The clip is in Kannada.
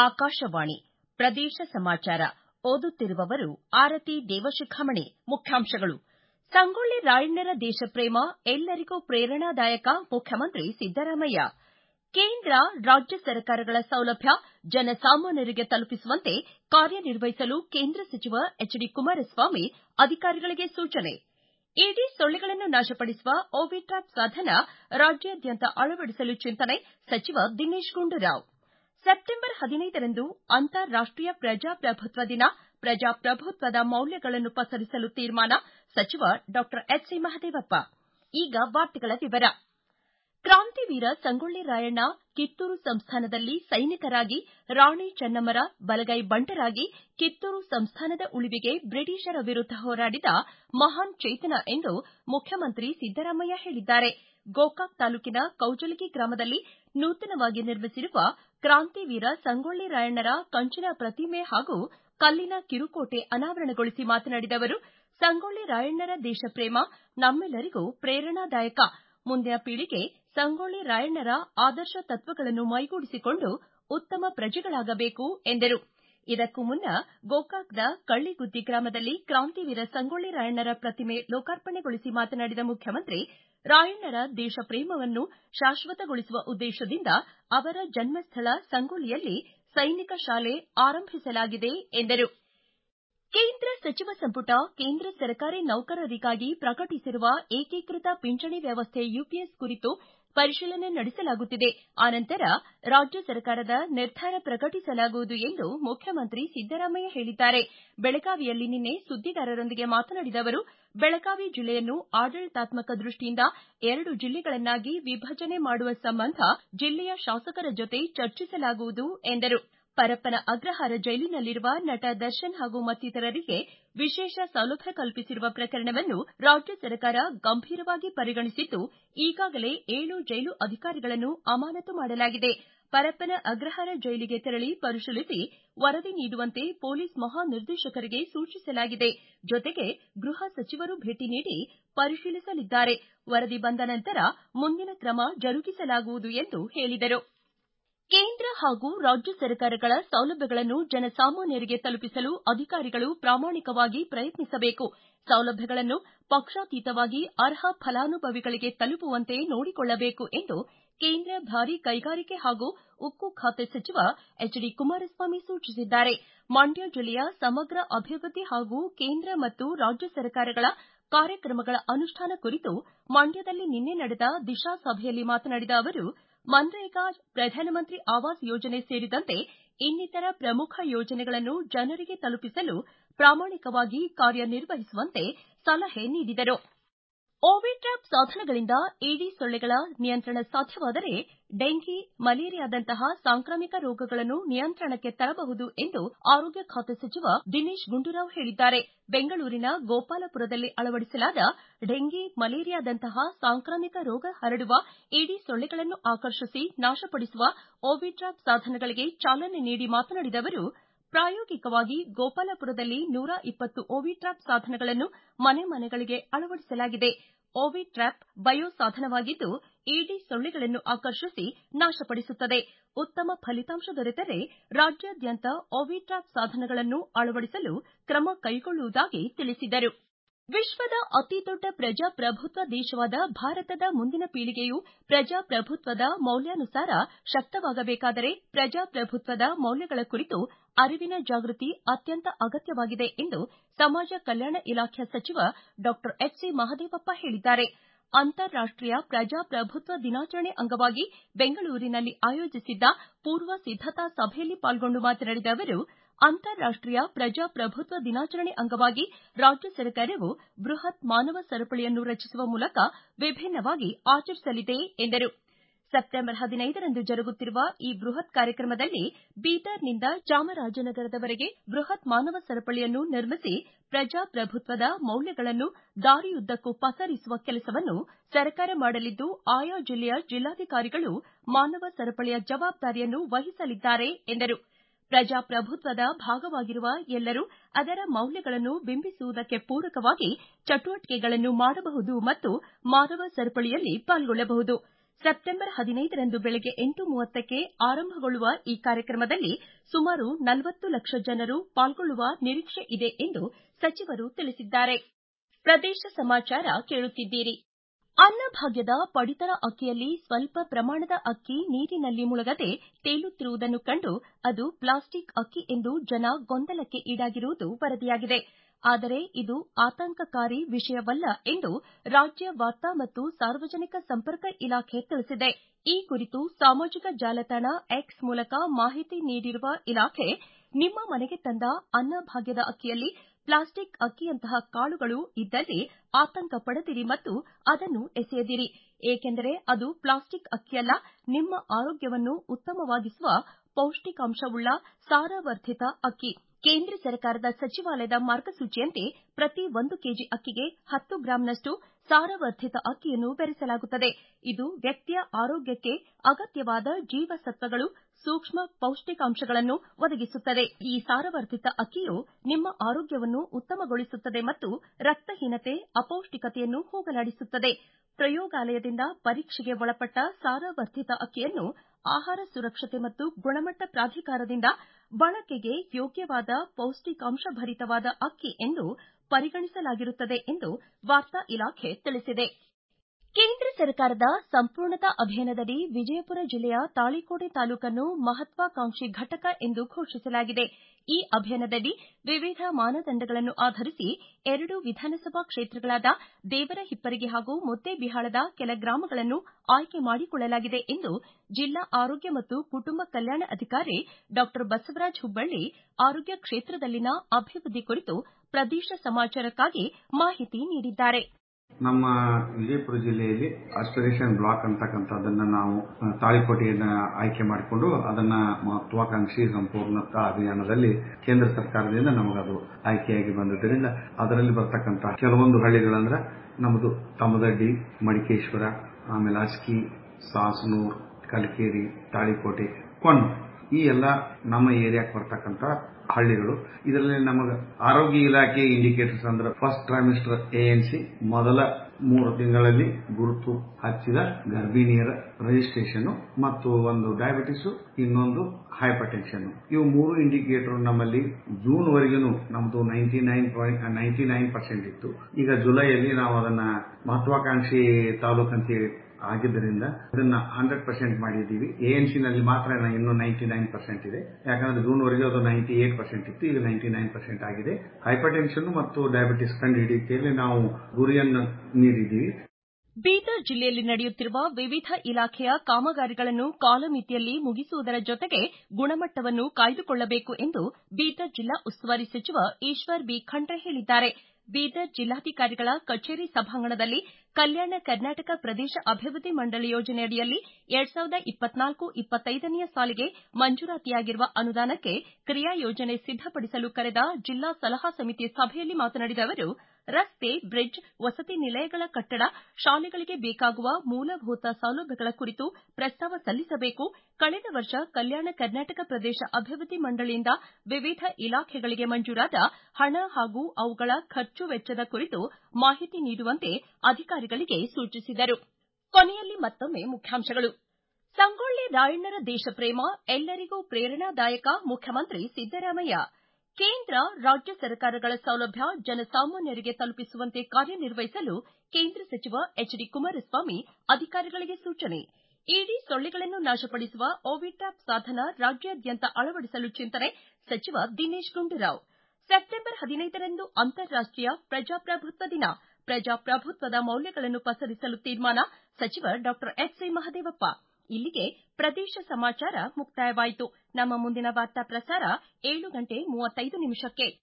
ಆಕಾಶವಾಣಿ ಪ್ರದೇಶ ಸಮಾಚಾರ ಓದುತ್ತಿರುವವರು ಆರತಿ ದೇವಶಿಖಾಮಣಿ. ಮುಖ್ಯಾಂಶಗಳು. ಸಂಗೊಳ್ಳಿ ರಾಯಣ್ಣರ ದೇಶಪ್ರೇಮ ಎಲ್ಲರಿಗೂ ಪ್ರೇರಣಾದಾಯಕ ಮುಖ್ಯಮಂತ್ರಿ ಸಿದ್ದರಾಮಯ್ಯ. ಕೇಂದ್ರ, ರಾಜ್ಯ ಸರ್ಕಾರಗಳ ಸೌಲಭ್ಯ ಜನಸಾಮಾನ್ಯರಿಗೆ ತಲುಪಿಸುವಂತೆ ಕಾರ್ಯನಿರ್ವಹಿಸಲು ಕೇಂದ್ರ ಸಚಿವ ಎಚ್ ಡಿ ಕುಮಾರಸ್ವಾಮಿ ಅಧಿಕಾರಿಗಳಿಗೆ ಸೂಚನೆ. ಈಡೀ ಸೊಳ್ಳೆಗಳನ್ನು ನಾಶಪಡಿಸುವ ಓವಿಟ್ರಾಪ್ ಸಾಧನ ರಾಜ್ಯಾದ್ಯಂತ ಅಳವಡಿಸಲು ಚಿಂತನೆ ಸಚಿವ ದಿನೇಶ್ ಗುಂಡೂರಾವ್. ಸೆಪ್ಟೆಂಬರ್ 15ರಂದು ಅಂತಾರಾಷ್ಟೀಯ ಪ್ರಜಾಪ್ರಭುತ್ವ ದಿನ. ಪ್ರಜಾಪ್ರಭುತ್ವದ ಮೌಲ್ಯಗಳನ್ನು ಪಸರಿಸಲು ತೀರ್ಮಾನ ಸಚಿವ ಡಾ ಎಚ್ ಸಿ ಮಹದೇವಪ್ಪ. ಈಗ ವಾರ್ತೆಗಳ ವಿವರ. ಕ್ರಾಂತಿವೀರ ಸಂಗೊಳ್ಳಿ ರಾಯಣ್ಣ ಕಿತ್ತೂರು ಸಂಸ್ಥಾನದಲ್ಲಿ ಸೈನಿಕರಾಗಿ, ರಾಣಿ ಚೆನ್ನಮ್ಮರ ಬಲಗೈ ಬಂಟರಾಗಿ ಕಿತ್ತೂರು ಸಂಸ್ಥಾನದ ಉಳಿವಿಗೆ ಬ್ರಿಟಿಷರ ವಿರುದ್ಧ ಹೋರಾಡಿದ ಮಹಾನ್ ಚೇತನ ಎಂದು ಮುಖ್ಯಮಂತ್ರಿ ಸಿದ್ದರಾಮಯ್ಯ ಹೇಳಿದ್ದಾರೆ. ಗೋಕಾಕ್ ತಾಲೂಕಿನ ಕೌಜಲಗಿ ಗ್ರಾಮದಲ್ಲಿ ನೂತನವಾಗಿ ನಿರ್ಮಿಸಿರುವ ಕ್ರಾಂತಿವೀರ ಸಂಗೊಳ್ಳಿ ರಾಯಣ್ಣರ ಕಂಚಿನ ಪ್ರತಿಮೆ ಹಾಗೂ ಕಲ್ಲಿನ ಕಿರುಕೋಟೆ ಅನಾವರಣಗೊಳಿಸಿ ಮಾತನಾಡಿದ ಅವರು, ಸಂಗೊಳ್ಳಿ ರಾಯಣ್ಣರ ದೇಶಪ್ರೇಮ ನಮ್ಮೆಲ್ಲರಿಗೂ ಪ್ರೇರಣಾದಾಯಕ. ಮುಂದಿನ ಪೀಳಿಗೆ ಸಂಗೊಳ್ಳಿ ರಾಯಣ್ಣರ ಆದರ್ಶ ತತ್ವಗಳನ್ನು ಮೈಗೂಡಿಸಿಕೊಂಡು ಉತ್ತಮ ಪ್ರಜೆಗಳಾಗಬೇಕು ಎಂದರು. ಇದಕ್ಕೂ ಮುನ್ನ ಗೋಕಾಕ್ನ ಕಳ್ಳಿಗುದ್ದಿ ಗ್ರಾಮದಲ್ಲಿ ಕ್ರಾಂತಿವೀರ ಸಂಗೊಳ್ಳಿ ರಾಯಣ್ಣರ ಪ್ರತಿಮೆ ಲೋಕಾರ್ಪಣೆಗೊಳಿಸಿ ಮಾತನಾಡಿದ ಮುಖ್ಯಮಂತ್ರಿ, ರಾಯಣ್ಣರ ದೇಶಪ್ರೇಮವನ್ನು ಶಾಶ್ವತಗೊಳಿಸುವ ಉದ್ದೇಶದಿಂದ ಅವರ ಜನ್ಮಸ್ಥಳ ಸಂಗೊಳ್ಳಿಯಲ್ಲಿ ಸೈನಿಕ ಶಾಲೆ ಆರಂಭಿಸಲಾಗಿದೆ ಎಂದರು. ಕೇಂದ್ರ ಸಚಿವ ಸಂಪುಟ ಕೇಂದ್ರ ಸರ್ಕಾರಿ ನೌಕರರಿಗಾಗಿ ಪ್ರಕಟಿಸಿರುವ ಏಕೀಕೃತ ಪಿಂಚಣಿ ವ್ಯವಸ್ಥೆ ಯುಪಿಎಸ್ ಕುರಿತು ಪರಿಶೀಲನೆ ನಡೆಸಲಾಗುತ್ತಿದೆ. ಆನಂತರ ರಾಜ್ಯ ಸರ್ಕಾರದ ನಿರ್ಧಾರ ಪ್ರಕಟಿಸಲಾಗುವುದು ಎಂದು ಮುಖ್ಯಮಂತ್ರಿ ಸಿದ್ದರಾಮಯ್ಯ ಹೇಳಿದ್ದಾರೆ. ಬೆಳಗಾವಿಯಲ್ಲಿ ನಿನ್ನೆ ಸುದ್ದಿಗಾರರೊಂದಿಗೆ ಮಾತನಾಡಿದ ಅವರು, ಬೆಳಗಾವಿ ಜಿಲ್ಲೆಯನ್ನು ಆಡಳಿತಾತ್ಮಕ ದೃಷ್ಟಿಯಿಂದ 2 ಜಿಲ್ಲೆಗಳನ್ನಾಗಿ ವಿಭಜನೆ ಮಾಡುವ ಸಂಬಂಧ ಜಿಲ್ಲೆಯ ಶಾಸಕರ ಜೊತೆ ಚರ್ಚಿಸಲಾಗುವುದು ಎಂದರು. ಪರಪ್ಪನ ಅಗ್ರಹಾರ ಜೈಲಿನಲ್ಲಿರುವ ನಟ ದರ್ಶನ್ ಹಾಗೂ ಮತ್ತಿತರರಿಗೆ ವಿಶೇಷ ಸೌಲಭ್ಯ ಕಲ್ಪಿಸಿರುವ ಪ್ರಕರಣವನ್ನು ರಾಜ್ಯ ಸರ್ಕಾರ ಗಂಭೀರವಾಗಿ ಪರಿಗಣಿಸಿದ್ದು, ಈಗಾಗಲೇ 7 ಜೈಲು ಅಧಿಕಾರಿಗಳನ್ನು ಅಮಾನತು ಮಾಡಲಾಗಿದೆ. ಪರಪ್ಪನ ಅಗ್ರಹಾರ ಜೈಲಿಗೆ ತೆರಳಿ ಪರಿಶೀಲಿಸಿ ವರದಿ ನೀಡುವಂತೆ ಪೊಲೀಸ್ ಮಹಾನಿರ್ದೇಶಕರಿಗೆ ಸೂಚಿಸಲಾಗಿದೆ. ಜೊತೆಗೆ ಗೃಹ ಸಚಿವರು ಭೇಟಿ ನೀಡಿ ಪರಿಶೀಲಿಸಲಿದ್ದಾರೆ. ವರದಿ ಬಂದ ನಂತರ ಮುಂದಿನ ಕ್ರಮ ಜರುಗಿಸಲಾಗುವುದು ಎಂದು ಹೇಳಿದರು. ಕೇಂದ್ರ ಹಾಗೂ ರಾಜ್ಯ ಸರ್ಕಾರಗಳ ಸೌಲಭ್ಯಗಳನ್ನು ಜನಸಾಮಾನ್ಯರಿಗೆ ತಲುಪಿಸಲು ಅಧಿಕಾರಿಗಳು ಪ್ರಾಮಾಣಿಕವಾಗಿ ಪ್ರಯತ್ನಿಸಬೇಕು. ಸೌಲಭ್ಯಗಳನ್ನು ಪಕ್ಷಾತೀತವಾಗಿ ಅರ್ಹ ಫಲಾನುಭವಿಗಳಿಗೆ ತಲುಪುವಂತೆ ನೋಡಿಕೊಳ್ಳಬೇಕು ಎಂದು ಕೇಂದ್ರ ಭಾರೀ ಕೈಗಾರಿಕೆ ಹಾಗೂ ಉಕ್ಕು ಖಾತೆ ಸಚಿವ ಎಚ್ ಡಿ ಕುಮಾರಸ್ವಾಮಿ ಸೂಚಿಸಿದ್ದಾರೆ. ಮಂಡ್ಯ ಜಿಲ್ಲೆಯ ಸಮಗ್ರ ಅಭಿವೃದ್ಧಿ ಹಾಗೂ ಕೇಂದ್ರ ಮತ್ತು ರಾಜ್ಯ ಸರ್ಕಾರಗಳ ಕಾರ್ಯಕ್ರಮಗಳ ಅನುಷ್ಠಾನ ಕುರಿತು ಮಂಡ್ಯದಲ್ಲಿ ನಿನ್ನೆ ನಡೆದ ದಿಶಾ ಸಭೆಯಲ್ಲಿ ಮಾತನಾಡಿದ ಅವರು, ಮನ್ರೇಗಾ, ಪ್ರಧಾನಮಂತ್ರಿ ಆವಾಸ್ ಯೋಜನೆ ಸೇರಿದಂತೆ ಇನ್ನಿತರ ಪ್ರಮುಖ ಯೋಜನೆಗಳನ್ನು ಜನರಿಗೆ ತಲುಪಿಸಲು ಪ್ರಾಮಾಣಿಕವಾಗಿ ಕಾರ್ಯನಿರ್ವಹಿಸುವಂತೆ ಸಲಹೆ ನೀಡಿದರು. ಓವಿಟ್ರಾಪ್ ಸಾಧನಗಳಿಂದ ಈಡೀ ಸೊಳ್ಳೆಗಳ ನಿಯಂತ್ರಣ ಸಾಧ್ಯವಾದರೆ ಡೆಂಘಿ, ಮಲೇರಿಯಾದಂತಹ ಸಾಂಕ್ರಾಮಿಕ ರೋಗಗಳನ್ನು ನಿಯಂತ್ರಣಕ್ಕೆ ತರಬಹುದು ಎಂದು ಆರೋಗ್ಯ ಖಾತೆ ಸಚಿವ ದಿನೇಶ್ ಗುಂಡೂರಾವ್ ಹೇಳಿದ್ದಾರೆ. ಬೆಂಗಳೂರಿನ ಗೋಪಾಲಪುರದಲ್ಲಿ ಅಳವಡಿಸಲಾದ ಡೆಂಘಿ, ಮಲೇರಿಯಾದಂತಹ ಸಾಂಕ್ರಾಮಿಕ ರೋಗ ಹರಡುವ ಈಡೀ ಸೊಳ್ಳೆಗಳನ್ನು ಆಕರ್ಷಿಸಿ ನಾಶಪಡಿಸುವ ಓವಿಟ್ರಾಪ್ ಸಾಧನಗಳಿಗೆ ಚಾಲನೆ ನೀಡಿ ಮಾತನಾಡಿದ ಅವರು, ಪ್ರಾಯೋಗಿಕವಾಗಿ ಗೋಪಾಲಪುರದಲ್ಲಿ 120 ಓವಿಟ್ರಾಪ್ ಸಾಧನಗಳನ್ನು ಮನೆ ಮನೆಗಳಿಗೆ ಅಳವಡಿಸಲಾಗಿದೆ. ಓವಿಟ್ರಾಪ್ ಬಯೋ ಸಾಧನವಾಗಿದ್ದು ಈಡೀ ಸೊಳ್ಳೆಗಳನ್ನು ಆಕರ್ಷಿಸಿ ನಾಶಪಡಿಸುತ್ತದೆ. ಉತ್ತಮ ಫಲಿತಾಂಶ ದೊರೆತರೆ ರಾಜ್ಯಾದ್ಯಂತ ಓವಿಟ್ರಾಪ್ ಸಾಧನಗಳನ್ನು ಅಳವಡಿಸಲು ಕ್ರಮ ಕೈಗೊಳ್ಳುವುದಾಗಿ ತಿಳಿಸಿದರು. ವಿಶ್ವದ ಅತಿದೊಡ್ಡ ಪ್ರಜಾಪ್ರಭುತ್ವ ದೇಶವಾದ ಭಾರತದ ಮುಂದಿನ ಪೀಳಿಗೆಯು ಪ್ರಜಾಪ್ರಭುತ್ವದ ಮೌಲ್ಯಾನುಸಾರ ಶಕ್ತವಾಗಬೇಕಾದರೆ ಪ್ರಜಾಪ್ರಭುತ್ವದ ಮೌಲ್ಯಗಳ ಕುರಿತು ಅರಿವಿನ ಜಾಗೃತಿ ಅತ್ಯಂತ ಅಗತ್ಯವಾಗಿದೆ ಎಂದು ಸಮಾಜ ಕಲ್ಯಾಣ ಇಲಾಖೆ ಸಚಿವ ಡಾ ಎಚ್ ಸಿ ಮಹದೇವಪ್ಪ ಹೇಳಿದ್ದಾರೆ. ಅಂತಾರಾಷ್ಟೀಯ ಪ್ರಜಾಪ್ರಭುತ್ವ ದಿನಾಚರಣೆ ಅಂಗವಾಗಿ ಬೆಂಗಳೂರಿನಲ್ಲಿ ಆಯೋಜಿಸಿದ್ದ ಪೂರ್ವ ಸಿದ್ದತಾ ಸಭೆಯಲ್ಲಿ ಪಾಲ್ಗೊಂಡು ಮಾತನಾಡಿದ ಅವರು, ಅಂತಾರಾಷ್ಟೀಯ ಪ್ರಜಾಪ್ರಭುತ್ವ ದಿನಾಚರಣೆ ಅಂಗವಾಗಿ ರಾಜ್ಯ ಸರ್ಕಾರವು ಬೃಹತ್ ಮಾನವ ಸರಪಳಿಯನ್ನು ರಚಿಸುವ ಮೂಲಕ ವಿಭಿನ್ನವಾಗಿ ಆಚರಿಸಲಿದೆ ಎಂದರು. ಸೆಪ್ಟೆಂಬರ್ 15ರಂದು ಜರುಗುತ್ತಿರುವ ಈ ಬೃಹತ್ ಕಾರ್ಯಕ್ರಮದಲ್ಲಿ ಬೀದರ್ನಿಂದ ಚಾಮರಾಜನಗರದವರೆಗೆ ಬೃಹತ್ ಮಾನವ ಸರಪಳಿಯನ್ನು ನಿರ್ಮಿಸಿ ಪ್ರಜಾಪ್ರಭುತ್ವದ ಮೌಲ್ಯಗಳನ್ನು ದಾರಿಯುದ್ದಕ್ಕೂ ಪಸರಿಸುವ ಕೆಲಸವನ್ನು ಸರ್ಕಾರ ಮಾಡಲಿದ್ದು, ಆಯಾ ಜಿಲ್ಲೆಯ ಜಿಲ್ಲಾಧಿಕಾರಿಗಳು ಮಾನವ ಸರಪಳಿಯ ಜವಾಬ್ದಾರಿಯನ್ನು ವಹಿಸಲಿದ್ದಾರೆ ಎಂದರು. ಪ್ರಜಾಪ್ರಭುತ್ವದ ಭಾಗವಾಗಿರುವ ಎಲ್ಲರೂ ಅದರ ಮೌಲ್ಯಗಳನ್ನು ಬಿಂಬಿಸುವುದಕ್ಕೆ ಪೂರಕವಾಗಿ ಚಟುವಟಿಕೆಗಳನ್ನು ಮಾಡಬಹುದು ಮತ್ತು ಮಾನವ ಸರಪಳಿಯಲ್ಲಿ ಪಾಲ್ಗೊಳ್ಳಬಹುದು. ಸೆಪ್ಟೆಂಬರ್ 15ರಂದು ಬೆಳಗ್ಗೆ 8:30ಕ್ಕೆ ಆರಂಭಗೊಳ್ಳುವ ಈ ಕಾರ್ಯಕ್ರಮದಲ್ಲಿ ಸುಮಾರು 40 ಲಕ್ಷ ಜನರು ಪಾಲ್ಗೊಳ್ಳುವ ನಿರೀಕ್ಷೆ ಇದೆ ಎಂದು ಸಚಿವರು ತಿಳಿಸಿದ್ದಾರೆ. ಪ್ರದೇಶ ಸಮಾಚಾರ ಕೇಳುತ್ತಿದ್ದೀರಿ. ಅನ್ನಭಾಗ್ಯದ ಪಡಿತರ ಅಕ್ಕಿಯಲ್ಲಿ ಸ್ವಲ್ಪ ಪ್ರಮಾಣದ ಅಕ್ಕಿ ನೀರಿನಲ್ಲಿ ಮುಳುಗದೆ ತೇಲುತ್ತಿರುವುದನ್ನು ಕಂಡು ಅದು ಪ್ಲಾಸ್ಟಿಕ್ ಅಕ್ಕಿ ಎಂದು ಜನ ಗೊಂದಲಕ್ಕೆ ಈಡಾಗಿರುವುದು ವರದಿಯಾಗಿದೆ. ಆದರೆ ಇದು ಆತಂಕಕಾರಿ ವಿಷಯವಲ್ಲ ಎಂದು ರಾಜ್ಯ ವಾರ್ತಾ ಮತ್ತು ಸಾರ್ವಜನಿಕ ಸಂಪರ್ಕ ಇಲಾಖೆ ತಿಳಿಸಿದೆ. ಈ ಕುರಿತು ಸಾಮಾಜಿಕ ಜಾಲತಾಣ ಎಕ್ಸ್ ಮೂಲಕ ಮಾಹಿತಿ ನೀಡಿರುವ ಇಲಾಖೆ, ನಿಮ್ಮ ಮನೆಗೆ ತಂದ ಅನ್ನಭಾಗ್ಯದ ಅಕ್ಕಿಯಲ್ಲಿ ಪ್ಲಾಸ್ಟಿಕ್ ಅಕ್ಕಿಯಂತಹ ಕಾಳುಗಳು ಇದ್ದಲ್ಲಿ ಆತಂಕ ಪಡದಿರಿ ಮತ್ತು ಅದನ್ನು ಎಸೆಯದಿರಿ. ಏಕೆಂದರೆ ಅದು ಪ್ಲಾಸ್ಟಿಕ್ ಅಕ್ಕಿಯಲ್ಲ, ನಿಮ್ಮ ಆರೋಗ್ಯವನ್ನು ಉತ್ತಮವಾಗಿಸುವ ಪೌಷ್ಟಿಕಾಂಶವುಳ್ಳ ಸಾರವರ್ಧಿತ ಅಕ್ಕಿ. ಕೇಂದ್ರ ಸರ್ಕಾರದ ಸಚಿವಾಲಯದ ಮಾರ್ಗಸೂಚಿಯಂತೆ ಪ್ರತಿ 1 ಕೆಜಿ ಅಕ್ಕಿಗೆ 10 ಗ್ರಾಂನಷ್ಟು ಸಾರವರ್ಧಿತ ಅಕ್ಕಿಯನ್ನು ಬೆರೆಸಲಾಗುತ್ತದೆ. ಇದು ವ್ಯಕ್ತಿಯ ಆರೋಗ್ಯಕ್ಕೆ ಅಗತ್ಯವಾದ ಜೀವಸತ್ವಗಳು, ಸೂಕ್ಷ್ಮ ಪೌಷ್ಟಿಕಾಂಶಗಳನ್ನು ಒದಗಿಸುತ್ತದೆ. ಈ ಸಾರವರ್ಧಿತ ಅಕ್ಕಿಯು ನಿಮ್ಮ ಆರೋಗ್ಯವನ್ನು ಉತ್ತಮಗೊಳಿಸುತ್ತದೆ ಮತ್ತು ರಕ್ತಹೀನತೆ, ಅಪೌಷ್ಟಿಕತೆಯನ್ನು ಹೋಗಲಾಡಿಸುತ್ತದೆ. ಪ್ರಯೋಗಾಲಯದಿಂದ ಪರೀಕ್ಷೆಗೆ ಒಳಪಟ್ಟ ಸಾರವರ್ಧಿತ ಅಕ್ಕಿಯನ್ನು ಆಹಾರ ಸುರಕ್ಷತೆ ಮತ್ತು ಗುಣಮಟ್ಟ ಪ್ರಾಧಿಕಾರದಿಂದ ಬಳಕೆಗೆ ಯೋಗ್ಯವಾದ ಪೌಷ್ಟಿಕಾಂಶಭರಿತವಾದ ಅಕ್ಕಿ ಎಂದು ಪರಿಗಣಿಸಲಾಗಿರುತ್ತದೆ ಎಂದು ವಾರ್ತಾ ಇಲಾಖೆ ತಿಳಿಸಿದೆ. ಕೇಂದ್ರ ಸರ್ಕಾರದ ಸಂಪೂರ್ಣತಾ ಅಭಿಯಾನದಡಿ ವಿಜಯಪುರ ಜಿಲ್ಲೆಯ ತಾಳಿಕೋಟೆ ತಾಲೂಕನ್ನು ಮಹತ್ವಾಕಾಂಕ್ಷಿ ಘಟಕ ಎಂದು ಘೋಷಿಸಲಾಗಿದೆ. ಈ ಅಭಿಯಾನದಡಿ ವಿವಿಧ ಮಾನದಂಡಗಳನ್ನು ಆಧರಿಸಿ 2 ವಿಧಾನಸಭಾ ಕ್ಷೇತ್ರಗಳಾದ ದೇವರಹಿಪ್ಪರಗಿ ಹಾಗೂ ಮುದ್ದೇಬಿಹಾಳದ ಕೆಲ ಗ್ರಾಮಗಳನ್ನು ಆಯ್ಕೆ ಮಾಡಿಕೊಳ್ಳಲಾಗಿದೆ ಎಂದು ಜಿಲ್ಲಾ ಆರೋಗ್ಯ ಮತ್ತು ಕುಟುಂಬ ಕಲ್ಯಾಣ ಅಧಿಕಾರಿ ಡಾ ಬಸವರಾಜ ಹುಬ್ಬಳ್ಳಿ ಆರೋಗ್ಯ ಕ್ಷೇತ್ರದಲ್ಲಿನ ಅಭಿವೃದ್ಧಿ ಕುರಿತು ಪ್ರದೇಶ ಸಮಾಚಾರಕ್ಕಾಗಿ ಮಾಹಿತಿ ನೀಡಿದ್ದಾರೆ. ನಮ್ಮ ವಿಜಯಪುರ ಜಿಲ್ಲೆಯಲ್ಲಿ ಆಸ್ಪಿರೇಷನ್ ಬ್ಲಾಕ್ ಅಂತಕ್ಕಂಥದ್ದನ್ನ ನಾವು ತಾಳಿಕೋಟೆಯನ್ನ ಆಯ್ಕೆ ಮಾಡಿಕೊಂಡು ಅದನ್ನ ಮಹತ್ವಾಕಾಂಕ್ಷಿ ಸಂಪೂರ್ಣತಾ ಅಭಿಯಾನದಲ್ಲಿ ಕೇಂದ್ರ ಸರ್ಕಾರದಿಂದ ನಮಗದು ಆಯ್ಕೆಯಾಗಿ ಬಂದಿದ್ದರಿಂದ ಅದರಲ್ಲಿ ಬರ್ತಕ್ಕಂಥ ಕೆಲವೊಂದು ಹಳ್ಳಿಗಳಂದ್ರೆ ನಮ್ಮದು ತಮ್ಮದಡ್ಡಿ, ಮಡಿಕೇಶ್ವರ, ಆಮೇಲೆ ಅಸ್ಕಿ, ಸಾಸನೂರ್, ಕಲಕೇರಿ, ತಾಳಿಕೋಟೆ, ಕೊನ್ನು ಈ ಎಲ್ಲ ನಮ್ಮ ಏರಿಯಾಕ್ಕೆ ಬರ್ತಕ್ಕಂಥ ಹಳ್ಳಿಗಳು. ಇದರಲ್ಲಿ ನಮಗೆ ಆರೋಗ್ಯ ಇಲಾಖೆ ಇಂಡಿಕೇಟರ್ಸ್ ಅಂದ್ರೆ ಫಸ್ಟ್ ಟ್ರೈಮಿಸ್ಟರ್ ANC ಮೊದಲ 3 ತಿಂಗಳಲ್ಲಿ ಗುರುತು ಹಚ್ಚಿದ ಗರ್ಭಿಣಿಯರ ರಿಜಿಸ್ಟ್ರೇಷನ್ ಮತ್ತು ಒಂದು ಡಯಾಬಿಟಿಸ್, ಇನ್ನೊಂದು ಹೈಪರ್ ಟೆನ್ಷನ್. ಇವು 3 ಇಂಡಿಕೇಟರ್ ನಮ್ಮಲ್ಲಿ ಜೂನ್ ವರೆಗೂ ನಮ್ದು 99% ಇತ್ತು. ಈಗ ಜುಲೈಯಲ್ಲಿ ನಾವು ಅದನ್ನ ಮಹತ್ವಾಕಾಂಕ್ಷಿ ತಾಲೂಕು ಅಂತೇಳಿ ಆಗಿದ್ದರಿಂದ ಇದನ್ನ 100% ಮಾಡಿದ್ದೀವಿ. ANC ನಲ್ಲಿ ಮಾತ್ರ ಇನ್ನು 99% ಇದೆ. ಯಾಕಂದ್ರೆ ಜೂನ್ ವರೆಗೆ ಅದು 98% ಇತ್ತು, ಈಗ 99% ಆಗಿದೆ. ಹೈಪರ್ ಟೆನ್ಷನ್ ಮತ್ತು ಡಯಾಬಿಟಿಸ್ ಕಂಡು ಹಿಡಿಯುವಿಕೆಯಲ್ಲಿ ನಾವು ಗುರಿಯನ್ನು ನೀಡಿದ್ದೀವಿ. ಬೀದರ್ ಜಿಲ್ಲೆಯಲ್ಲಿ ನಡೆಯುತ್ತಿರುವ ವಿವಿಧ ಇಲಾಖೆಯ ಕಾಮಗಾರಿಗಳನ್ನು ಕಾಲಮಿತಿಯಲ್ಲಿ ಮುಗಿಸುವುದರ ಜೊತೆಗೆ ಗುಣಮಟ್ಟವನ್ನು ಕಾಯ್ದುಕೊಳ್ಳಬೇಕು ಎಂದು ಬೀದರ್ ಜಿಲ್ಲಾ ಉಸ್ತುವಾರಿ ಸಚಿವ ಈಶ್ವರ್ ಬಿ ಖಂಡ್ರೆ ಹೇಳಿದ್ದಾರೆ. ಬೀದರ್ ಜಿಲ್ಲಾಧಿಕಾರಿಗಳ ಕಚೇರಿ ಸಭಾಂಗಣದಲ್ಲಿ ಕಲ್ಯಾಣ ಕರ್ನಾಟಕ ಪ್ರದೇಶ ಅಭಿವೃದ್ಧಿ ಮಂಡಳಿ ಯೋಜನೆಯಡಿಯಲ್ಲಿ 2024-25ನೇ ಸಾಲಿಗೆ ಮಂಜೂರಾತಿಯಾಗಿರುವ ಅನುದಾನಕ್ಕೆ ಕ್ರಿಯಾ ಯೋಜನೆ ಸಿದ್ದಪಡಿಸಲು ಕರೆದ ಜಿಲ್ಲಾ ಸಲಹಾ ಸಮಿತಿ ಸಭೆಯಲ್ಲಿ ಮಾತನಾಡಿದ ಅವರು, ರಸ್ತೆ, ಬ್ರಿಡ್ಜ್, ವಸತಿ ನಿಲಯಗಳ ಕಟ್ಟಡ, ಶಾಲೆಗಳಿಗೆ ಬೇಕಾಗುವ ಮೂಲಭೂತ ಸೌಲಭ್ಯಗಳ ಕುರಿತು ಪ್ರಸ್ತಾವ ಸಲ್ಲಿಸಬೇಕು. ಕಳೆದ ವರ್ಷ ಕಲ್ಯಾಣ ಕರ್ನಾಟಕ ಪ್ರದೇಶ ಅಭಿವೃದ್ಧಿ ಮಂಡಳಿಯಿಂದ ವಿವಿಧ ಇಲಾಖೆಗಳಿಗೆ ಮಂಜೂರಾದ ಹಣ ಹಾಗೂ ಅವುಗಳ ಖರ್ಚು ವೆಚ್ಚದ ಕುರಿತು ಮಾಹಿತಿ ನೀಡುವಂತೆ ಅಧಿಕಾರಿಗಳಿಗೆ ಸೂಚಿಸಿದರು. ಕೊನೆಯಲ್ಲಿ ಮತ್ತೊಮ್ಮೆ ಮುಖ್ಯಾಂಶಗಳು. ಸಂಗೊಳ್ಳಿ ರಾಯಣ್ಣರ ದೇಶಪ್ರೇಮ ಎಲ್ಲರಿಗೂ ಪ್ರೇರಣಾದಾಯಕ, ಮುಖ್ಯಮಂತ್ರಿ ಸಿದ್ದರಾಮಯ್ಯ. ಕೇಂದ್ರ, ರಾಜ್ಯ ಸರ್ಕಾರಗಳ ಸೌಲಭ್ಯ ಜನಸಾಮಾನ್ಯರಿಗೆ ತಲುಪಿಸುವಂತೆ ಕಾರ್ಯನಿರ್ವಹಿಸಲು ಕೇಂದ್ರ ಸಚಿವ ಎಚ್.ಡಿ. ಕುಮಾರಸ್ವಾಮಿ ಅಧಿಕಾರಿಗಳಿಗೆ ಸೂಚನೆ. ಇಡಿ ಸೊಳ್ಳೆಗಳನ್ನು ನಾಶಪಡಿಸುವ ಓವಿಟ್ಯಾಪ್ ಸಾಧನ ರಾಜ್ಯಾದ್ಯಂತ ಅಳವಡಿಸಲು ಚಿಂತನೆ, ಸಚಿವ ದಿನೇಶ್ ಗುಂಡೂರಾವ್. ಸೆಪ್ಟೆಂಬರ್ 15ರಂದು ಅಂತಾರಾಷ್ಟೀಯ ಪ್ರಜಾಪ್ರಭುತ್ವ ದಿನ. ಪ್ರಜಾಪ್ರಭುತ್ವದ ಮೌಲ್ಯಗಳನ್ನು ಪಸರಿಸಲು ತೀರ್ಮಾನ, ಸಚಿವ ಡಾ ಎಚ್.ಸಿ. ಮಹದೇವಪ್ಪ. ಇಲ್ಲಿಗೆ ಪ್ರದೇಶ ಸಮಾಚಾರ ಮುಕ್ತಾಯವಾಯಿತು. ನಮ್ಮ ಮುಂದಿನ ವಾರ್ತಾ ಪ್ರಸಾರ 7:35 ನಿಮಿಷಕ್ಕೆ.